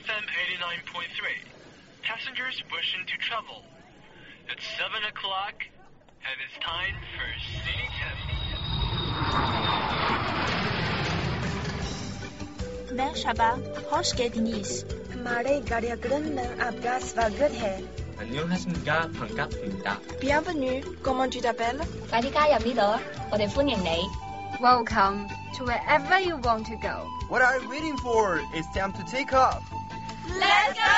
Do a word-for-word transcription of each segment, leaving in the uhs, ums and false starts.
F M eighty-nine point three. Passengers wishing to travel. It's seven o'clock, and it's time for City Temp. Merhaba, hoş geldiniz. हमारे कार्यक्रम में आपका स्वागत है. 안녕하십니까, 반갑습니다. Bienvenue, comment tu t'appelles? 快啲加入呢度啊！我哋歡迎你。 Welcome to wherever you want to go. What are you waiting for? It's time to take off. Let's go!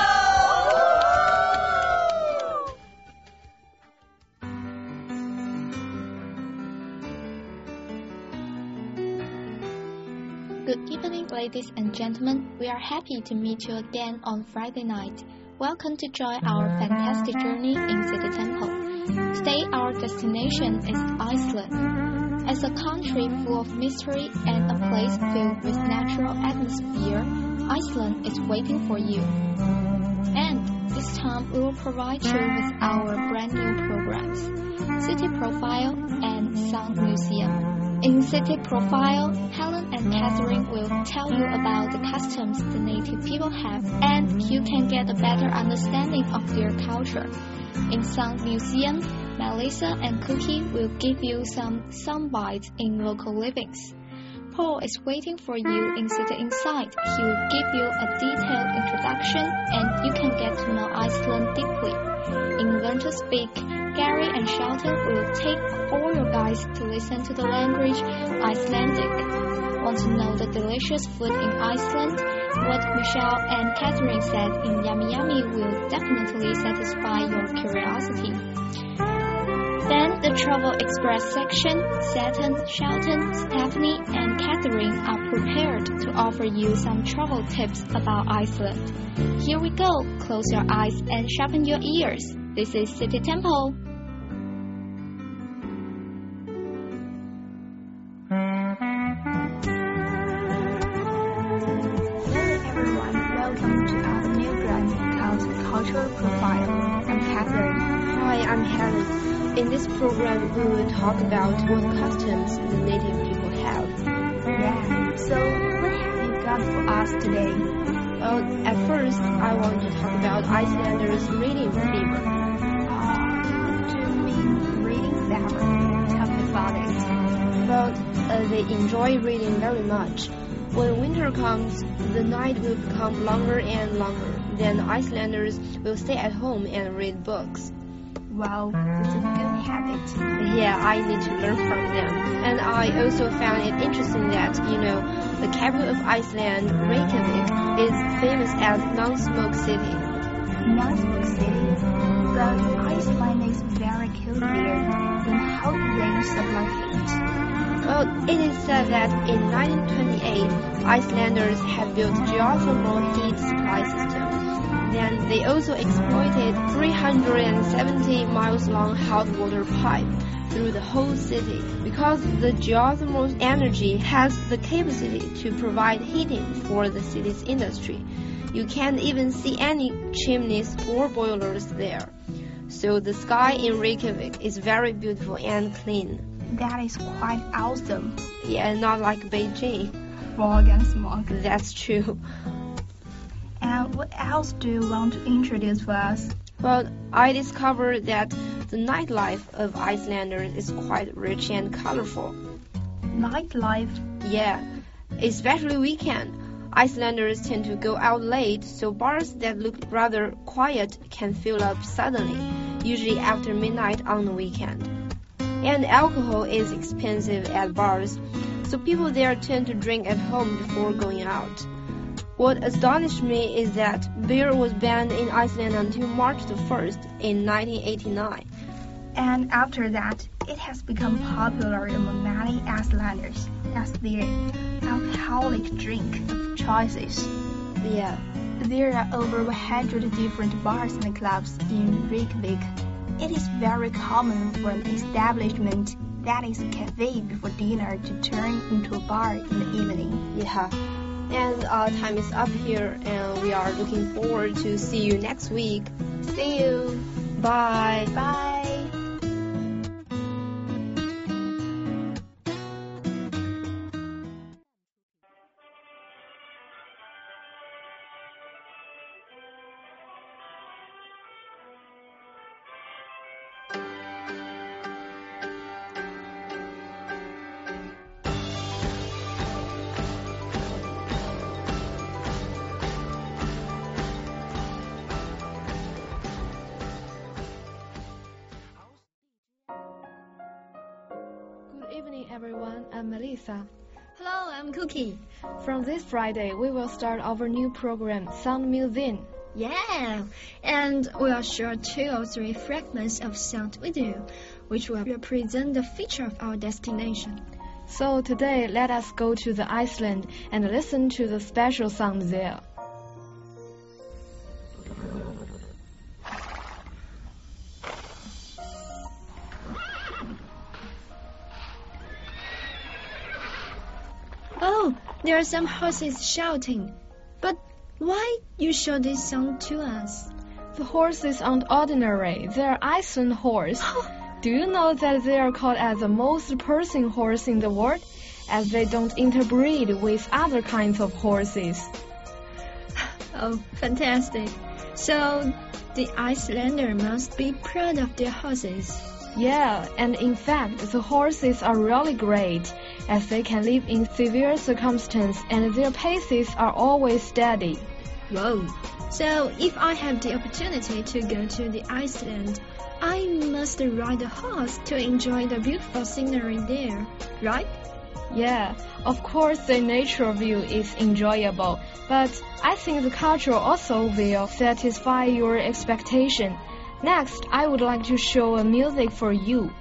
Good evening, ladies and gentlemen. We are happy to meet you again on Friday night. Welcome to join our fantastic journey in City Temple. Today, our destination is Iceland. As a country full of mystery and a place filled with natural atmosphere, Iceland is waiting for you. And this time, we will provide you with our brand new programs, City Profile and Sound Museum. In City Profile, Helen and Catherine will tell you about the customs the native people have, and you can get a better understanding of their culture. In Sound Museum, Melissa and Cookie will give you some sound bites in local livings. Paul is waiting for you in City Inside. He will give you a detailed introduction, and you can get to know Iceland deeply. In Learn to Speak, Gary and Shelton will take all your guys to listen to the language Icelandic. Want to know the delicious food in Iceland? What Michelle and Catherine said in Yummy Yummy will definitely satisfy your curiosity. Then the Travel Express section, Saturn, Shelton, Stephanie, and Catherine are prepared to offer you some travel tips about Iceland. Here we go. Close your eyes and sharpen your ears. This is City Temple. Hello everyone, welcome to our new brand called Cultural Profile. I'm Catherine. Hi, I'm Helen. In this program, we will talk about what customs the native people have. Yeah, so what have you got for us today? Well, at first, I want to talk about Icelanders' reading fever. Uh, what do you mean reading fever? Tell me about it. Well, uh, they enjoy reading very much. When winter comes, the night will become longer and longer. Then Icelanders will stay at home and read books. Wow, it's a good habit. Yeah, I need to learn from them. And I also found it interesting that, you know, the capital of Iceland, Reykjavik, is famous as non-smoke city. Non-smoke city, but Iceland is very cold there. Then how do they supply heat? Well, it is said that in nineteen twenty-eight, Icelanders had built geothermal heat supply system. Then they also exploited three hundred seventy miles long hot water pipe through the whole city because the geothermal energy has the capacity to provide heating for the city's industry. You can't even see any chimneys or boilers there. So the sky in Reykjavik is very beautiful and clean. That is quite awesome. Yeah, not like Beijing. Fog and smoke. That's true. And what else do you want to introduce for us? Well, I discovered that the nightlife of Icelanders is quite rich and colorful. Nightlife? Yeah, especially weekend. Icelanders tend to go out late, so bars that look rather quiet can fill up suddenly, usually after midnight on the weekend. And alcohol is expensive at bars, so people there tend to drink at home before going out. What astonished me is that beer was banned in Iceland until March the first in nineteen eighty-nine. And after that, it has become popular among many Icelanders as their alcoholic drink of choices. Yeah. There are over one hundred different bars and clubs in Reykjavik. It is very common for an establishment that is a cafe before dinner to turn into a bar in the evening. Yeah. And our time is up here, and we are looking forward to see you next week. See you. Bye. Bye. morning, everyone. I'm Melissa. Hello, I'm Cookie. From this Friday, we will start our new program, Sound Museum. Yeah, and we'll share two or three fragments of sound video, which will represent the feature of our destination. So today, let us go to the Iceland and listen to the special sound there. Oh, there are some horses shouting. But why you show this sound to us? The horses aren't ordinary. They're Iceland horse. Do you know that they are called as the most piercing horse in the world, as they don't interbreed with other kinds of horses? Oh, fantastic. So, the Icelander must be proud of their horses. Yeah, and in fact, the horses are really great, as they can live in severe circumstances and their paces are always steady. Whoa. So, if I have the opportunity to go to the Iceland, I must ride a horse to enjoy the beautiful scenery there, right? Yeah, of course the nature view is enjoyable, but I think the culture also will satisfy your expectation. Next, I would like to show a music for you.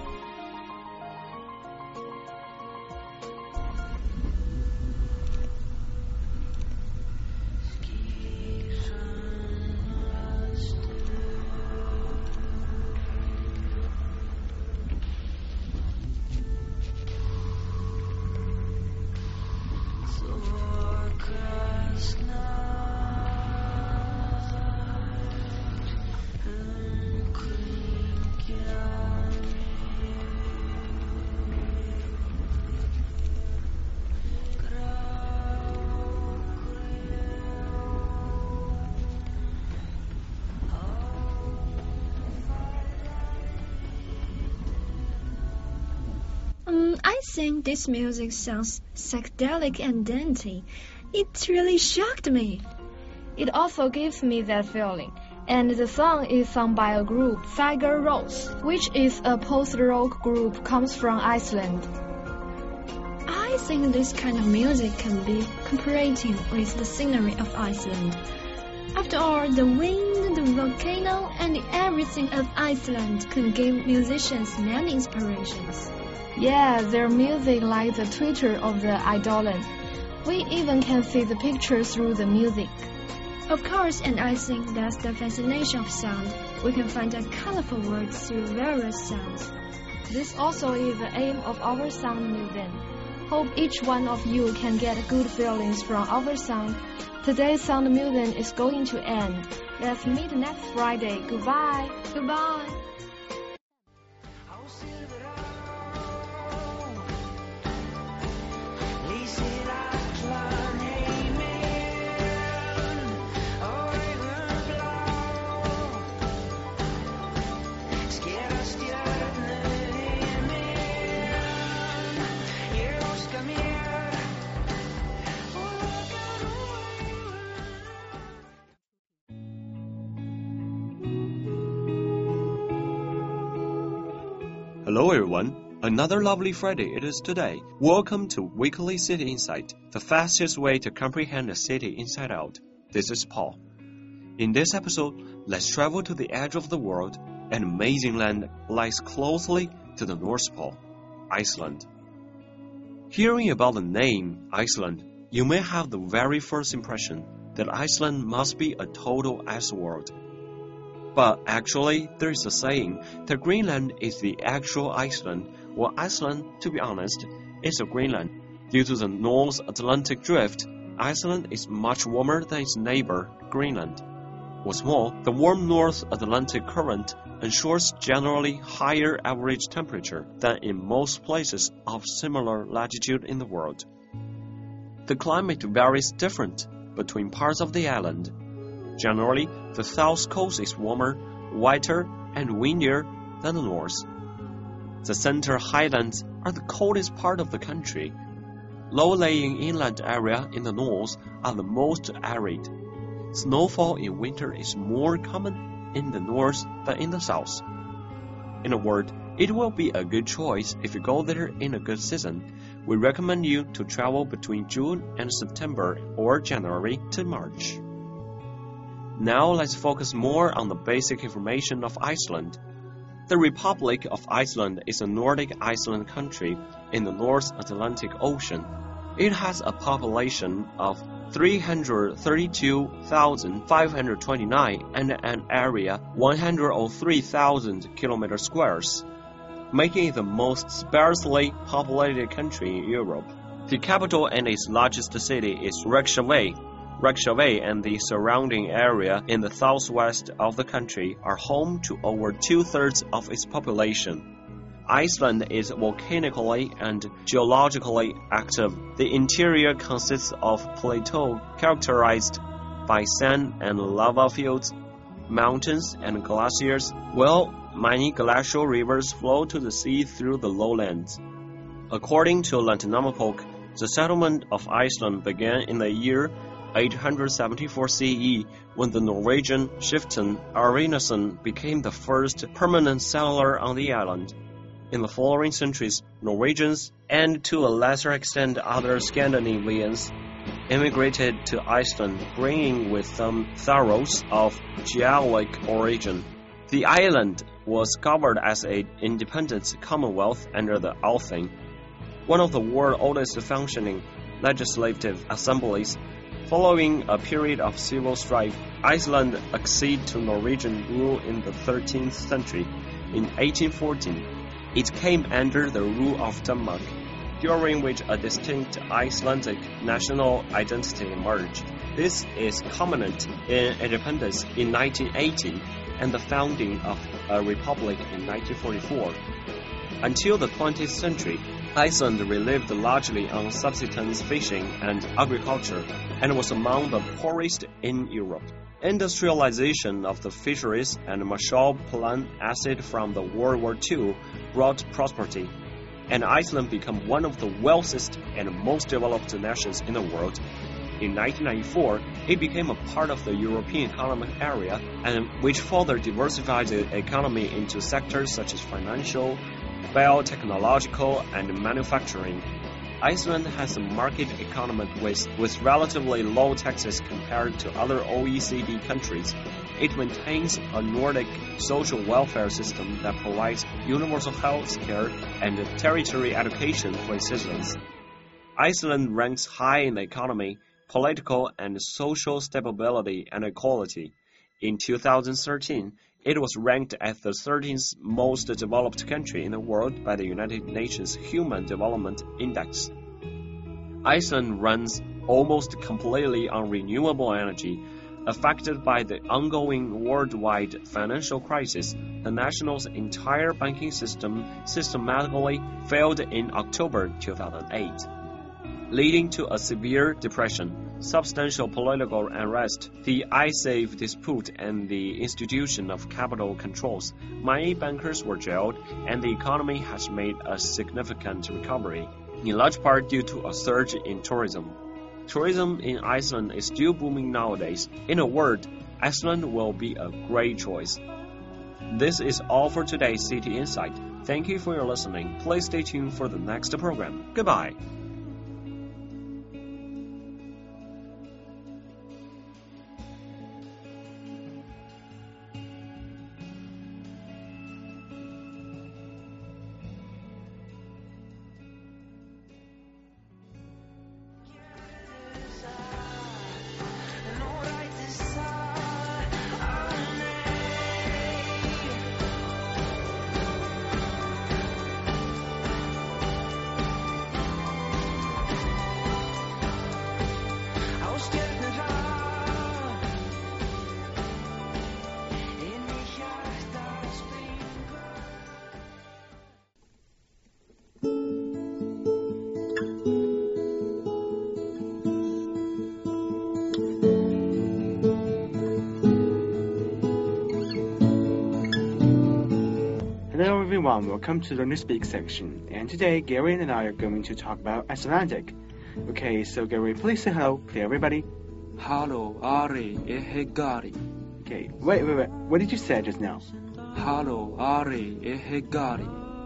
Um, I think this music sounds psychedelic and dainty. It really shocked me. It also gives me that feeling. And the song is sung by a group, Sigur Rós, which is a post-rock group comes from Iceland. I think this kind of music can be cooperating with the scenery of Iceland. After all, the wind, the volcano, and everything of Iceland can give musicians many inspirations. Yeah, their music like the Twitter of the Eidolon. We even can see the pictures through the music. Of course, and I think that's the fascination of sound. We can find a colorful world through various sounds. This also is the aim of our sound museum. Hope each one of you can get good feelings from our sound. Today's sound museum is going to end. Let's meet next Friday. Goodbye. Goodbye. Hello everyone, another lovely Friday it is today. Welcome to Weekly City Insight, the fastest way to comprehend a city inside out. This is Paul. In this episode, let's travel to the edge of the world. An amazing land lies closely to the North Pole, Iceland. Hearing about the name Iceland, you may have the very first impression that Iceland must be a total ice world. But actually, there is a saying that Greenland is the actual Iceland, while Iceland, to be honest, is a Greenland. Due to the North Atlantic Drift, Iceland is much warmer than its neighbor, Greenland. What's more, the warm North Atlantic current ensures generally higher average temperature than in most places of similar latitude in the world. The climate varies different between parts of the island. Generally, the south coast is warmer, whiter, and windier than the north. The center highlands are the coldest part of the country. Low-lying inland area in the north are the most arid. Snowfall in winter is more common in the north than in the south. In a word, It will be a good choice if you go there in a good season. We recommend you to travel between June and September or January to March. Now let's focus more on the basic information of Iceland. The Republic of Iceland is a Nordic island country in the North Atlantic Ocean. It has a population of three hundred thirty-two thousand five hundred twenty-nine and an area one hundred three thousand kilometers squares, making it the most sparsely populated country in Europe. The capital and its largest city is Reykjavik. Reykjavik and the surrounding area in the southwest of the country are home to over two-thirds of its population. Iceland is volcanically and geologically active. The interior consists of plateaux characterized by sand and lava fields, mountains and glaciers, while many glacial rivers flow to the sea through the lowlands. According to Landnámabók, the settlement of Iceland began in the year eight hundred seventy-four C E, when the Norwegian chieftain Arneson became the first permanent settler on the island. In the following centuries, Norwegians, and to a lesser extent other Scandinavians, immigrated to Iceland, bringing with them Faroes of Gaelic origin. The island was governed as an independent commonwealth under the Althing, one of the world's oldest functioning legislative assemblies. Following a period of civil strife, Iceland acceded to Norwegian rule in the thirteenth century. In eighteen fourteen, it came under the rule of Denmark, during which a distinct Icelandic national identity emerged. This is culminant in independence in nineteen eighty and the founding of a republic in nineteen forty-four. Until the twentieth century, Iceland relied largely on subsistence fishing and agriculture, and was among the poorest in Europe. Industrialization of the fisheries and Marshall Plan acid from the World War Two brought prosperity, and Iceland became one of the wealthiest and most developed nations in the world. In nineteen ninety-four, it became a part of the European Economic Area, and which further diversified the economy into sectors such as financial, biotechnological, and manufacturing. Iceland has a market economy with, with relatively low taxes compared to other O E C D countries. It maintains a Nordic social welfare system that provides universal health care and tertiary education for its citizens. Iceland ranks high in the economy, political and social stability and equality. In two thousand thirteen, it was ranked as the thirteenth most developed country in the world by the United Nations Human Development Index. Iceland runs almost completely on renewable energy. Affected by the ongoing worldwide financial crisis, the nation's entire banking system systematically failed in October two thousand eight, leading to a severe depression, substantial political unrest, the Icesave dispute, and the institution of capital controls. Many bankers were jailed, and the economy has made a significant recovery, in large part due to a surge in tourism. Tourism in Iceland is still booming nowadays. In a word, Iceland will be a great choice. This is all for today's City Insight. Thank you for your listening. Please stay tuned for the next program. Goodbye. Hello everyone, welcome to the Newspeak section. And today, Gary and I are going to talk about Icelandic. Okay, so Gary, please say hello to everybody. Hello, Ari, ehegari. Okay, wait, wait, wait. What did you say just now? Hello, Ari, ehegari.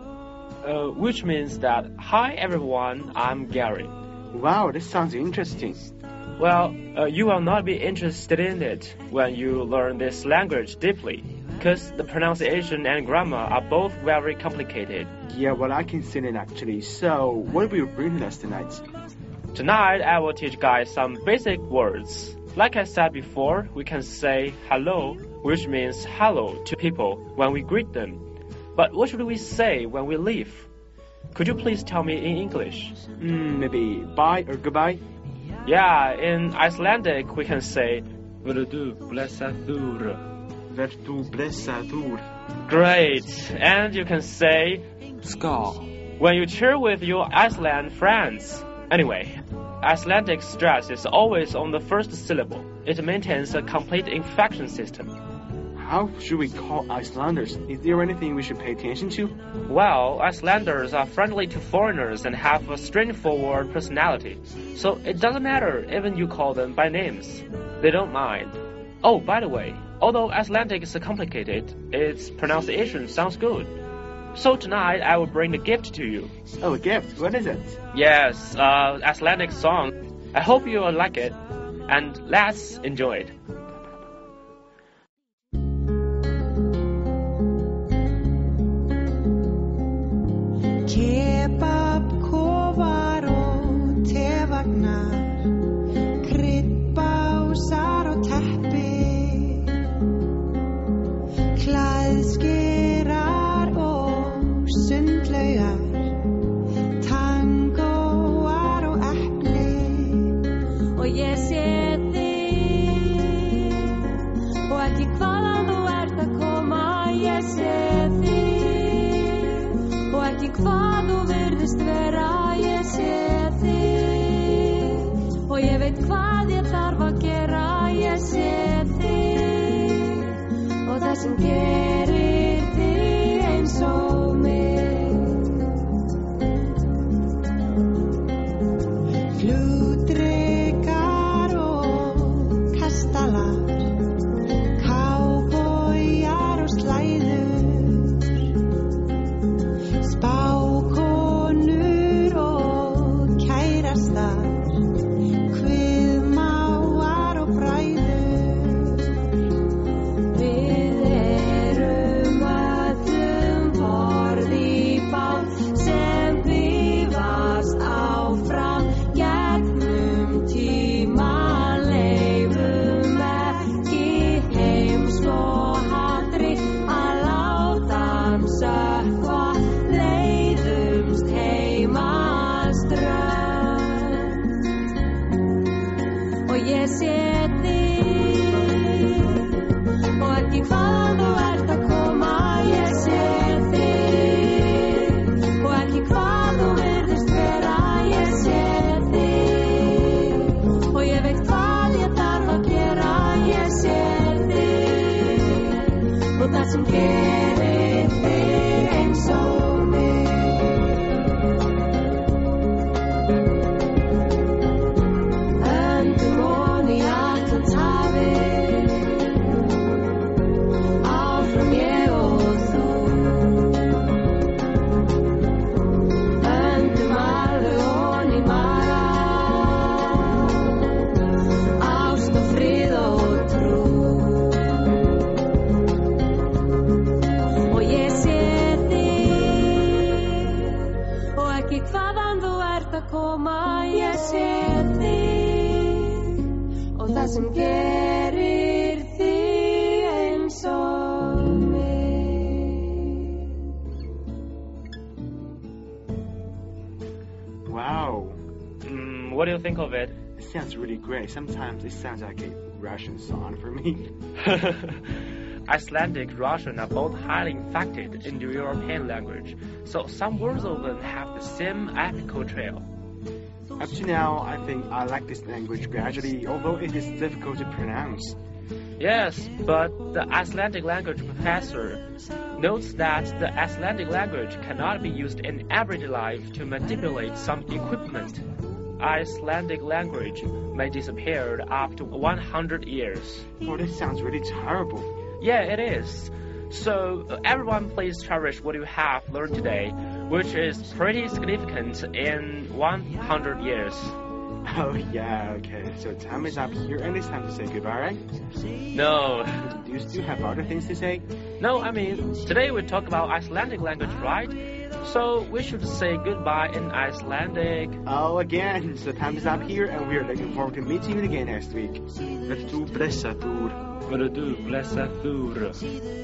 uh, which means that, hi everyone, I'm Gary. Wow, this sounds interesting. Well, uh, you will not be interested in it when you learn this language deeply, because the pronunciation and grammar are both very complicated. Yeah, well, I can see it actually. So, what will you bring to us tonight? Tonight, I will teach guys some basic words. Like I said before, we can say hello, which means hello to people when we greet them. But what should we say when we leave? Could you please tell me in English? Mm, maybe bye or goodbye? Yeah, in Icelandic we can say Vertu blessaður. Vertu blessaður. Great! And you can say Skål when you cheer with your Iceland friends. Anyway, Icelandic stress is always on the first syllable. It maintains a complete inflection system. How should we call Icelanders? Is there anything we should pay attention to? Well, Icelanders are friendly to foreigners and have a straightforward personality. So it doesn't matter even you call them by names. They don't mind. Oh, by the way, although Icelandic is complicated, its pronunciation sounds good. So tonight I will bring a gift to you. Oh, a gift? What is it? Yes, uh, Icelandic song. I hope you will like it. And let's enjoy it. Kebab, kofar og tevagnar, kryddbásar og teppi, klæðskerar og sundlaugar, tangóar og epli. Og ég sé þig, og ekki hvaðan þú ert að koma, ég sé þig. Og ekki hvað þú virðist vera, ég sé þig. Og ég veit hvað ég þarf að gera, ég sé þig. Og það sem gerir þig eins og mig. Flugdrekar og kastalar, kábójar og slæður, spákonur og kærastar, kviðmáar og bræður. Við erum öllum borð í bát sem bífast áfram gegnum tímann, leifum ekki heimsk og hatri að láta hann sökkva, leiðumst heim að strönd. Og ég sé þig, og ekki hvaðan þú ert að koma, ég sé þig. Og ekki hvað þú virðist vera, ég sé þig. Og ég veit hvað ég þarf að gera, ég sé þig. Og það sem gerir þig eins og mig. Öndum ofan í Atlantshafið, áfram ég og þú. Öndum alveg ofan í magann, ást og frið og trú. Og ég sé þig, og ekki hvaðan þú ert að koma, ég sé þig. Og það sem gerir þig eins og mig. Wow. Mm, what do you think of it? It sounds really great. Sometimes it sounds like a Russian song for me. Icelandic and Russian are both highly inflected Indo-European language, so some words of them have the same epical trail. Up to now, I think I like this language gradually, although it is difficult to pronounce. Yes, but the Icelandic language professor notes that the Icelandic language cannot be used in everyday life to manipulate some equipment. Icelandic language may disappear after one hundred years. Oh, this sounds really terrible. Yeah, it is. So, uh, everyone please cherish what you have learned today. which is pretty significant in one hundred years. Oh yeah, okay, so time is up here and it's time to say goodbye, right? No. Do you still have other things to say? No, I mean, today we talk about Icelandic language, right? So we should say goodbye in Icelandic. Oh, again, so time is up here and we are looking forward to meeting you again next week. Vertu du blessaður. Vertu du blessaður.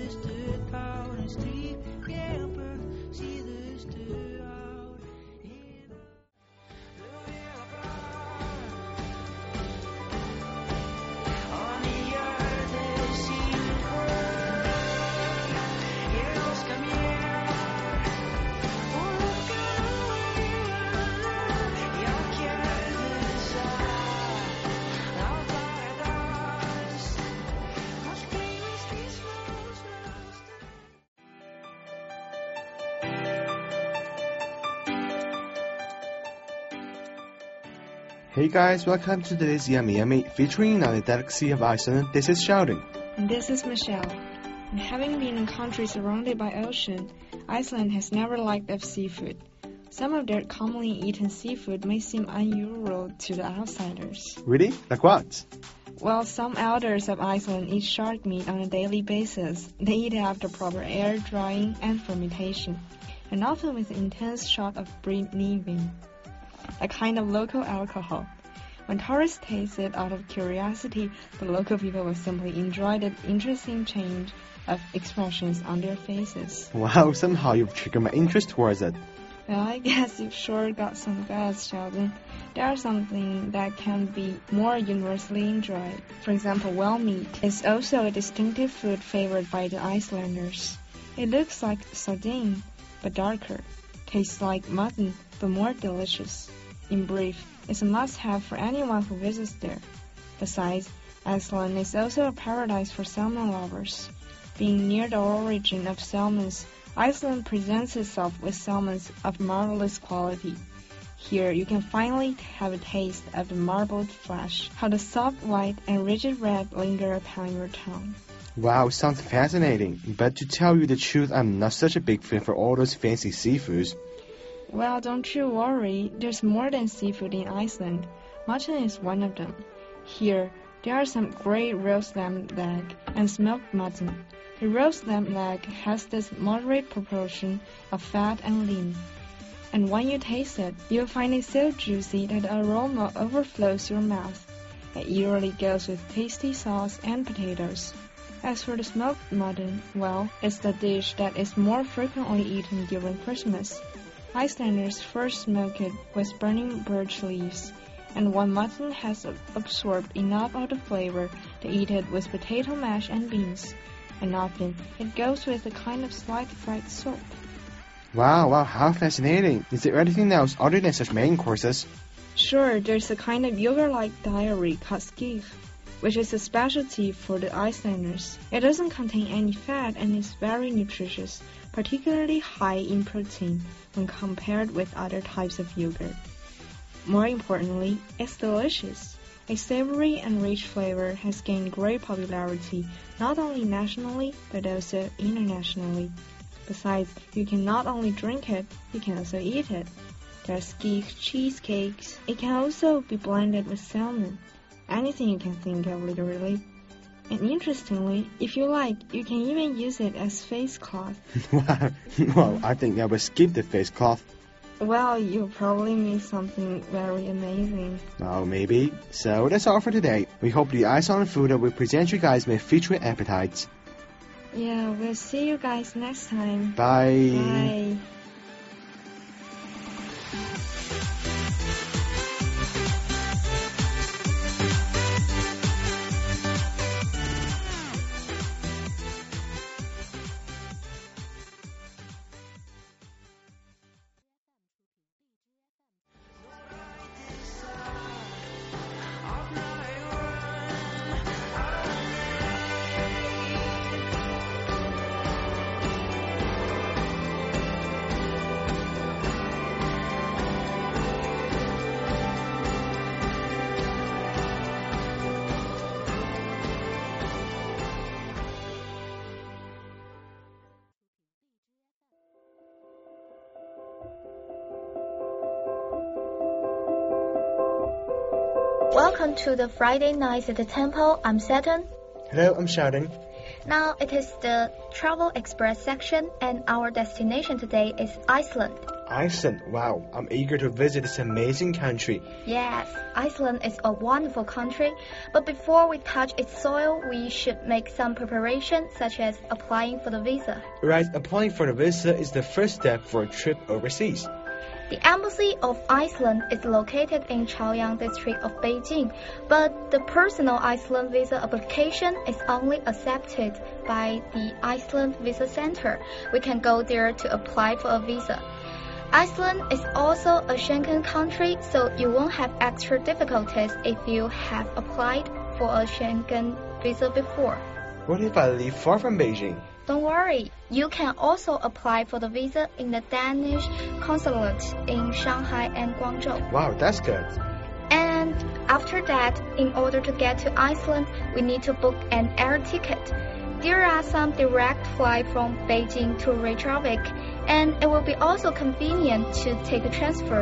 Hey guys, welcome to today's Yummy Yummy featuring on the delicacy of Iceland. This is Sheldon. And this is Michelle. And having been in a country surrounded by ocean, Iceland has never lacked of seafood. Some of their commonly eaten seafood may seem unusual to the outsiders. Really? Like what? Well, some elders of Iceland eat shark meat on a daily basis. They eat it after proper air drying and fermentation, and often with intense shot of brewing, a kind of local alcohol. When tourists taste it out of curiosity, the local people will simply enjoy the interesting change of expressions on their faces. Wow, somehow you've triggered my interest towards it. Well, I guess you've sure got some guts, Sheldon. There's something that can be more universally enjoyed. For example, whale meat is also a distinctive food favored by the Icelanders. It looks like sardine, but darker. Tastes like mutton, but more delicious. In brief, it's a must-have for anyone who visits there. Besides, Iceland is also a paradise for salmon lovers. Being near the origin of salmons, Iceland presents itself with salmons of marvelous quality. Here, you can finally have a taste of the marbled flesh, how the soft white and rigid red linger upon your tongue. Wow, sounds fascinating. But to tell you the truth, I'm not such a big fan for all those fancy seafoods. Well, don't you worry. There's more than seafood in Iceland. Mutton is one of them. Here, there are some great roast lamb leg and smoked mutton. The roast lamb leg has this moderate proportion of fat and lean. And when you taste it, you'll find it so juicy that the aroma overflows your mouth. It usually goes with tasty sauce and potatoes. As for the smoked mutton, well, it's the dish that is more frequently eaten during Christmas. Icelanders first smoke it with burning birch leaves, and when mutton has absorbed enough of the flavor, they eat it with potato mash and beans, and often it goes with a kind of slight fried soup. Wow, wow, how fascinating. Is there anything else other than such main courses? Sure, there's a kind of yogurt-like dairy called skyr, which is a specialty for the Icelanders. It doesn't contain any fat and is very nutritious, particularly high in protein when compared with other types of yogurt. More importantly, it's delicious. A savory and rich flavor has gained great popularity not only nationally but also internationally. Besides, you can not only drink it, you can also eat it. There are skyr cheesecakes. It can also be blended with salmon. Anything you can think of, literally. And interestingly, if you like, you can even use it as face cloth. Wow, well, I think I will skip the face cloth. Well, you'll probably miss something very amazing. Oh, maybe. So that's all for today. We hope the Iceland food that we present you guys may feature your appetites. Yeah, we'll see you guys next time. Bye. Bye. Welcome to the Friday Nights at the Temple. I'm Saturn. Hello, I'm Sheldon. Now it is the Travel Express section, and our destination today is Iceland. Iceland, wow, I'm eager to visit this amazing country. Yes, Iceland is a wonderful country, but before we touch its soil, we should make some preparation, such as applying for the visa. Right, applying for the visa is the first step for a trip overseas. The embassy of Iceland is located in Chaoyang district of Beijing, but the personal Iceland visa application is only accepted by the Iceland Visa Center. We can go there to apply for a visa. Iceland is also a Schengen country, so you won't have extra difficulties if you have applied for a Schengen visa before. What if I live far from Beijing? Don't worry, you can also apply for the visa in the Danish consulate in Shanghai and Guangzhou. Wow, that's good. And after that, in order to get to Iceland, we need to book an air ticket. There are some direct flights from Beijing to Reykjavik, and it will be also convenient to take a transfer.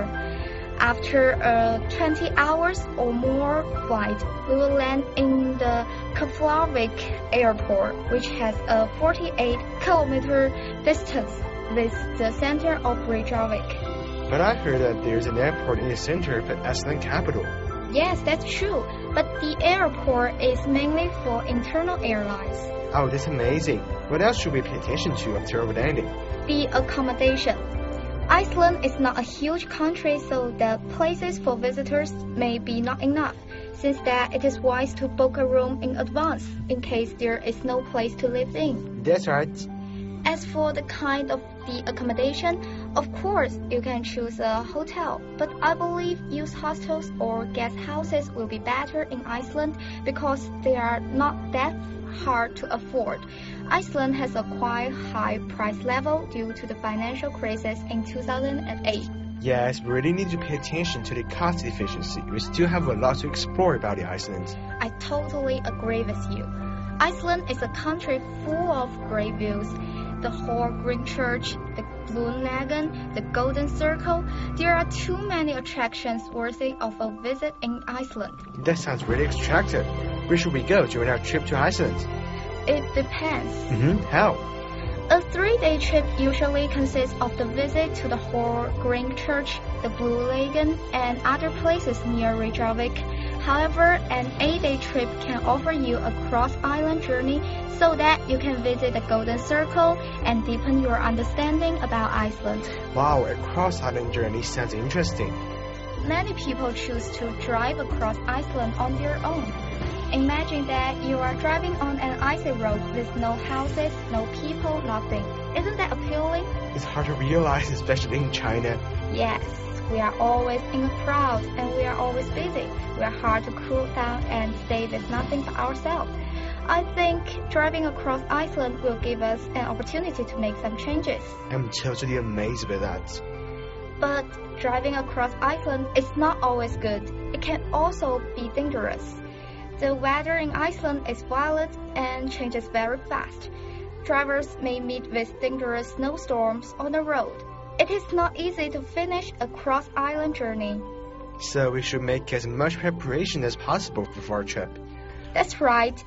After a twenty hours or more flight, we will land in the Keflavik airport, which has a forty-eight kilometer distance with the center of Reykjavik. But I heard that there's an airport in the center of the Iceland capital. Yes, that's true, but the airport is mainly for internal airlines. Oh, that's amazing. What else should we pay attention to after our landing? The accommodation. Iceland is not a huge country, so the places for visitors may be not enough. Since that, it is wise to book a room in advance in case there is no place to live in. That's right. As for the kind of the accommodation, of course, you can choose a hotel, but I believe used hostels or guest houses will be better in Iceland because they are not that hard to afford. Iceland has a quite high price level due to the financial crisis in two thousand eight. Yes, we really need to pay attention to the cost efficiency. We still have a lot to explore about the Iceland. I totally agree with you. Iceland is a country full of great views. The Hall Green Church, the Blue Lagoon, the Golden Circle. There are too many attractions worthy of a visit in Iceland. That sounds really attractive. Where should we go during our trip to Iceland? It depends. Mm-hmm. How? A three-day trip usually consists of the visit to the Hall Green Church, the Blue Lagoon, and other places near Reykjavik. However, an eight-day trip can offer you a cross-island journey so that you can visit the Golden Circle and deepen your understanding about Iceland. Wow, a cross-island journey sounds interesting. Many people choose to drive across Iceland on their own. Imagine that you are driving on an icy road with no houses, no people, nothing. Isn't that appealing? It's hard to realize, especially in China. Yes, we are always in a crowd and we are always busy. We are hard to cool down and stay with nothing but ourselves. I think driving across Iceland will give us an opportunity to make some changes. I'm totally amazed by that. But driving across Iceland is not always good. It can also be dangerous. The weather in Iceland is violent and changes very fast. Drivers may meet with dangerous snowstorms on the road. It is not easy to finish a cross-island journey. So we should make as much preparation as possible before our trip. That's right.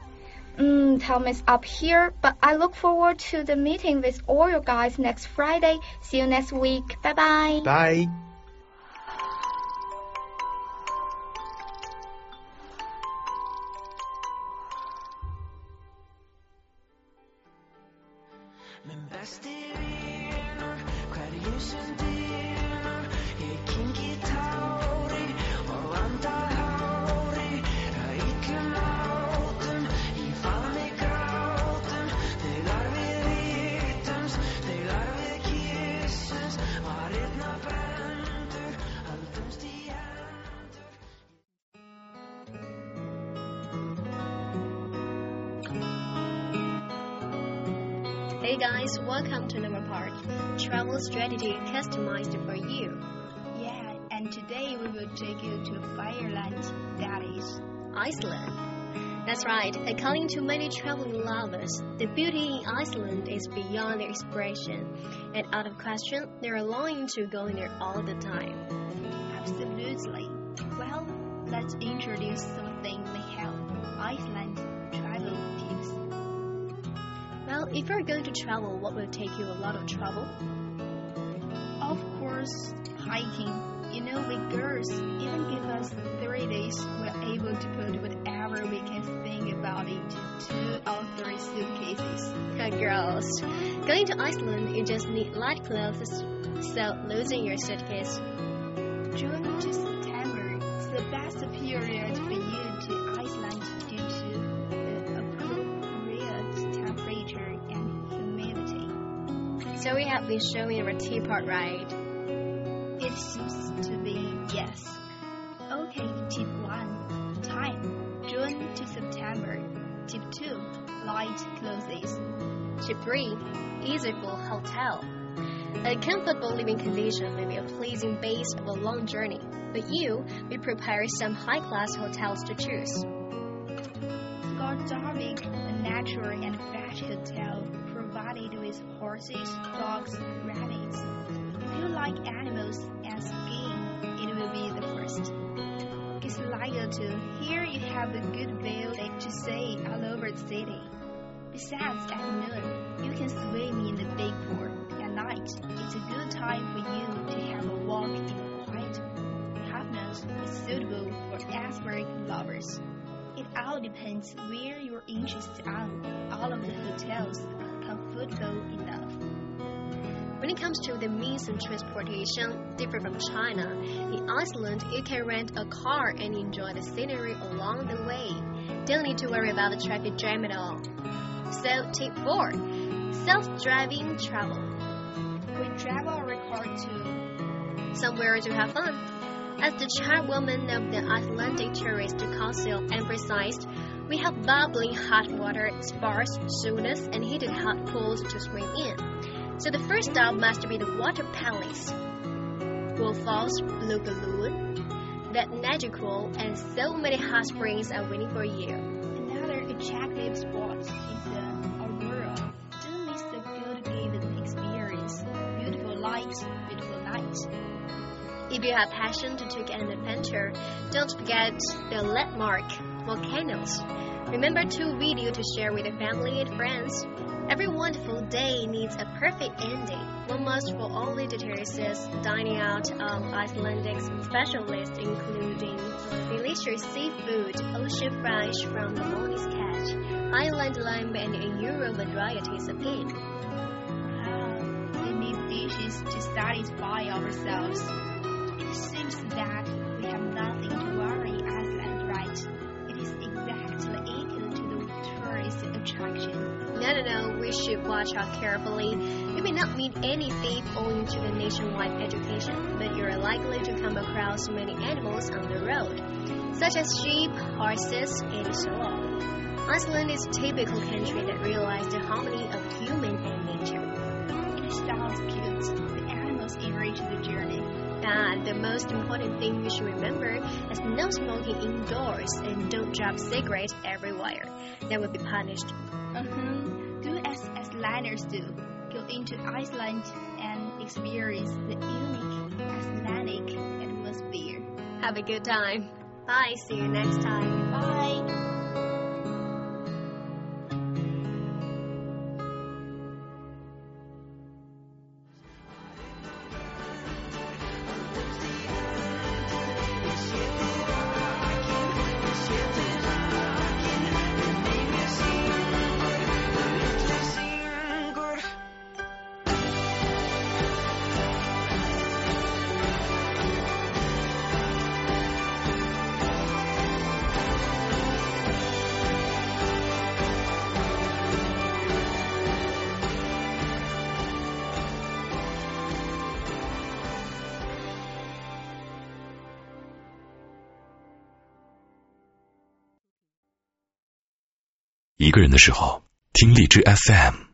Mm, time is up here, but I look forward to the meeting with all you guys next Friday. See you next week. Bye-bye. Bye. Men bäste vänner, hver ljusen dynor, ég kingi tári og andar hári, að illum átum, ég fann mig grátum, þegar við hittumst, þegar við kyssumst, var einna brendur, höldumst í hendur. Hey guys, welcome to Number Park, travel strategy customized for you. Yeah, and today we will take you to Fireland, that is Iceland. That's right, according to many traveling lovers, the beauty in Iceland is beyond their expression, and out of question, they're longing to go there all the time. Absolutely. Well, let's introduce something we have. Iceland travel tips. Well, if you're going to travel, what will take you a lot of trouble? Of course, hiking. You know, we girls, even give us three days, we're able to put whatever we can think about into two or three suitcases. Uh, girls, going to Iceland, you just need light clothes, so losing your suitcase. June to September is the best period for you to Iceland due to the appropriate temperature and humidity. So we have been showing our teapot, right? It seems to be yes. Okay, tip one, time, June to September. Tip two, light clothes. Tip three, easyful hotel. A comfortable living condition may be a pleasing base of a long journey, but you may prepare some high-class hotels to choose. Skarðsdalvik, a natural and fresh hotel provided with horses, dogs, rabbits. If you like animals and skiing, it will be the first. Gíslajökull, here you have a good view to see all over the city. Besides, at noon, you can swim in the big pool. At night, it's a good time for you to have a walk in the quiet. Hafnarfjörður is suitable for iceberg lovers. It all depends where you're interested on. All of the hotels are comfortable enough. When it comes to the means of transportation, different from China, in Iceland you can rent a car and enjoy the scenery along the way. Don't need to worry about the traffic jam at all. So, tip four, self-driving travel. We travel our car to somewhere to have fun. As the chairwoman of the Icelandic Tourist Council emphasized, we have bubbling hot water, spas, saunas, and heated hot pools to swim in. So the first stop must be the water palace. Gullfoss, Blue Lagoon, that magical and so many hot springs are waiting for you. Another attractive spot is the Aurora. Don't miss the good given experience. Beautiful lights, beautiful nights. If you have passion to take an adventure, don't forget the landmark volcanoes. Remember to video to share with your family and friends. Every wonderful day needs a perfect ending. One must for all the details dining out on Icelandic specialists including delicious seafood, ocean fresh from the morning's catch, island lamb and a Euro varieties of game. Ah, we need dishes to satisfy ourselves. It seems that we have nothing to worry Iceland, right? It is exactly equal to the tourist attraction. No, no, no, we should watch out carefully. You may not meet any thief owing to the nationwide education, but you are likely to come across many animals on the road, such as sheep, horses, and so on. Iceland is a typical country that realizes the harmony of human and nature. It sounds cute. The animals enrich the journey. Ah, the most important thing you should remember is no smoking indoors and don't drop cigarettes everywhere. That will be punished. Uh-huh. Do as Icelanders do. Go into Iceland and experience the unique Icelandic atmosphere. Have a good time. Bye. See you next time. Bye. 一个人的时候，听荔枝 F M。